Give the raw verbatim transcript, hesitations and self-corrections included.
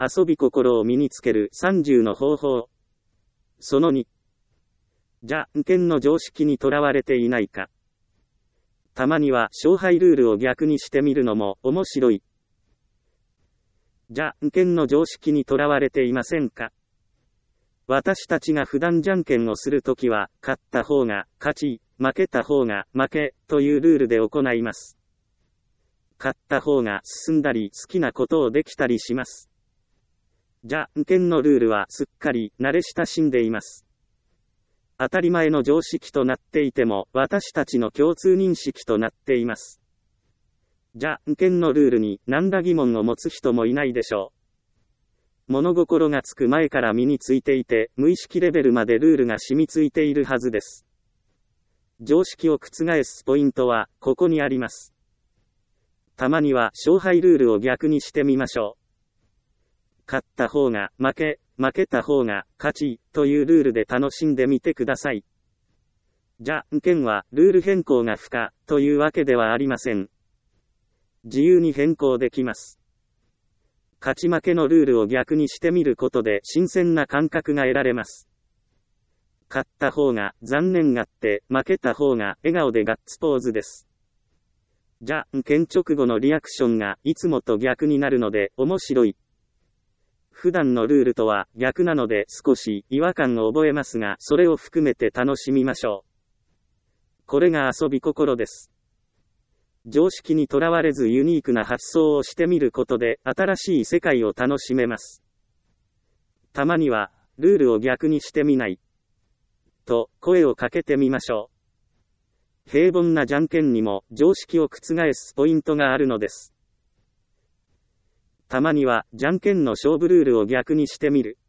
遊び心を身につけるさんじゅうの方法。そのに。じゃんけんの常識にとらわれていないか。たまには勝敗ルールを逆にしてみるのも面白い。じゃんけんの常識にとらわれていませんか。私たちが普段じゃんけんをするときは、勝った方が勝ち、負けた方が負けというルールで行います。勝った方が進んだり好きなことをできたりします。じゃんけんのルールはすっかり慣れ親しんでいます。当たり前の常識となっていても私たちの共通認識となっています。じゃんけんのルールに何ら疑問を持つ人もいないでしょう。物心がつく前から身についていて無意識レベルまでルールが染みついているはずです。常識を覆すポイントはここにあります。たまには勝敗ルールを逆にしてみましょう。勝った方が負け、負けた方が勝ちというルールで楽しんでみてください。じゃんけんはルール変更が不可というわけではありません。自由に変更できます。勝ち負けのルールを逆にしてみることで新鮮な感覚が得られます。勝った方が残念がって、負けた方が笑顔でガッツポーズです。じゃんけん直後のリアクションがいつもと逆になるので面白い。普段のルールとは逆なので少し違和感を覚えますが、それを含めて楽しみましょう。これが遊び心です。常識にとらわれずユニークな発想をしてみることで新しい世界を楽しめます。たまにはルールを逆にしてみないと声をかけてみましょう。平凡なじゃんけんにも常識を覆すポイントがあるのです。たまにはじゃんけんの勝負ルールを逆にしてみる。